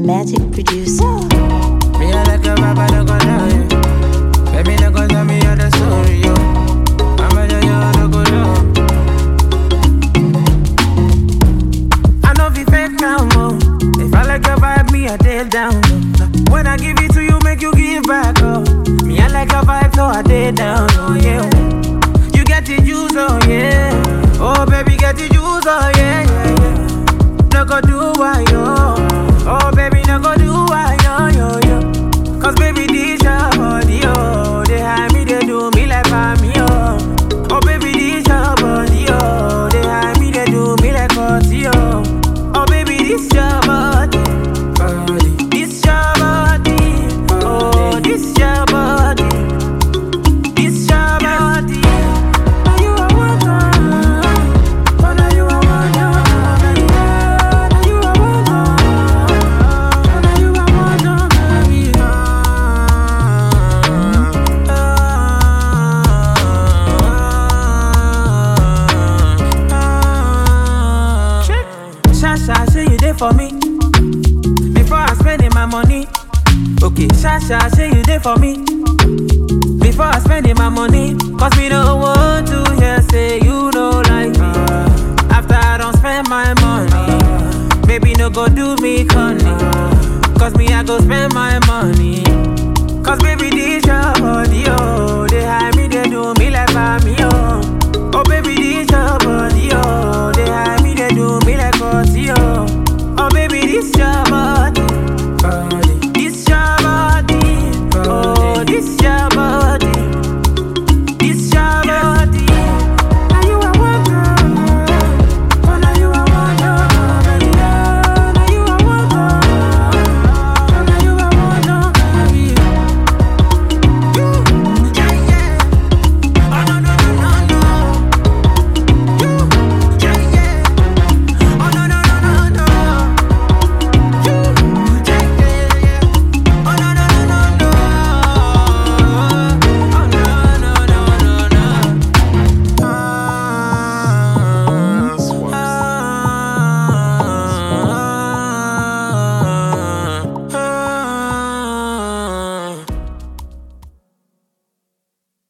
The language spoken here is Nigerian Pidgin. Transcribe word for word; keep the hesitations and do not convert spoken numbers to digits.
Magic Producer. Me I like a rapper, no go lie. Baby, no go tell me all the story, yo. I'm a yo, no go low. I know if you fake now, mo. If I like your vibe, me I take down. When I give it to you, make you give back, oh. Me I like your vibe, so I take down, oh yeah. You get the juice, oh yeah. Oh baby, get the juice, oh yeah, yeah, yeah. No go do why yo. Oh baby, no go do why yo, yo, yo. Cause baby, this your body, oh. They hide me, they do me like me, oh. Oh baby, this your body, oh. They hide me, they do me like party, oh. Oh baby, this your body, body. This your body, oh, this your body. This your body. Now you are one, oh, now you are one, oh, baby. Now you are one, oh, now you are one, oh, baby. Shasha, say you there for me before I spending my money. Okay, Shasha, say you there for me before I spending my money.